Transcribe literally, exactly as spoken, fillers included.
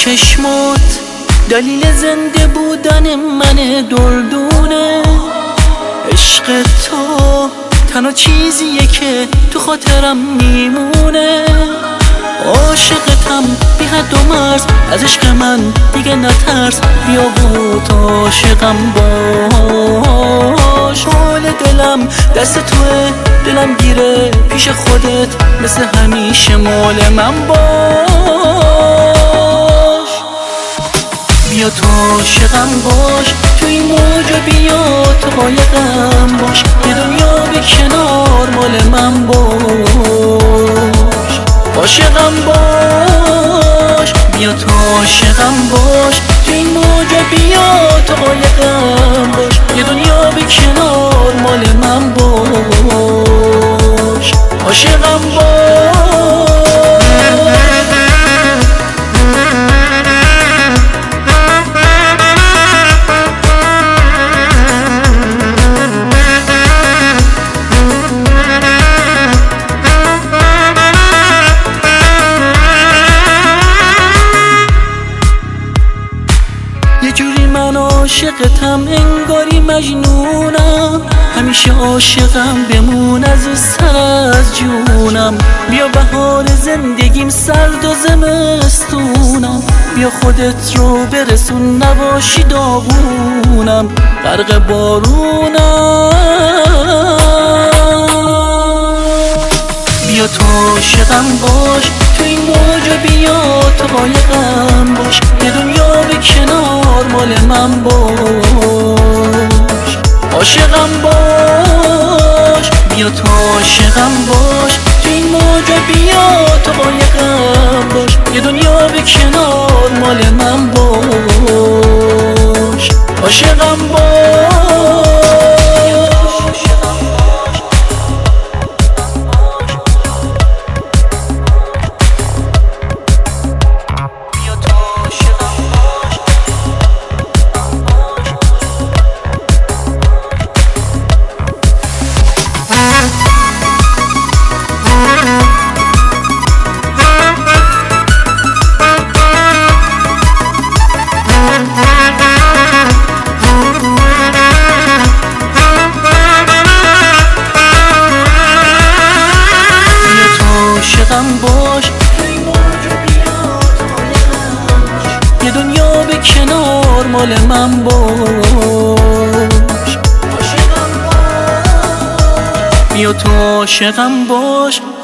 چشمات دلیل زنده بودن من دردونه. عشق تو تنها چیزیه که تو خاطرم میمونه. عاشقتم بی حد و مرز، از عشق من دیگه نترس. بیا بود عاشقم باش. حال دلم دست توه، دلم گیره پیش خودت، مثل همیشه مال من باش. بیا تو عاشقم باش، تو این موج بیا تو قایقم باش. یه دنیا بی کنار مال من باش. عاشقم باش، بیا تو عاشقم باش، تو این موج بیا تو قایقم باش. یه دنیا بی کنار مال من باش. عاشقم باش. من عاشقتم انگاری مجنونم، همیشه عاشقم بمون از او سر از جونم. بیا بهار زندگیم سرد و زمستونم، بیا خودت رو برسون نباشی داغونم. غرق بارونم، بیا تو عاشقم باش، تو این موج بیا تو قایقم باش. یه دنیا به کنار مال من باش. عاشقم باش، بیا تو عاشقم باش، تو این موج بیا تو قایقم باش. یه دنیا به کنار مال من باش. عاشقم باش. عاشقم باش، یه دنیا به کنار مال من باش. بیا تو عاشقم باش،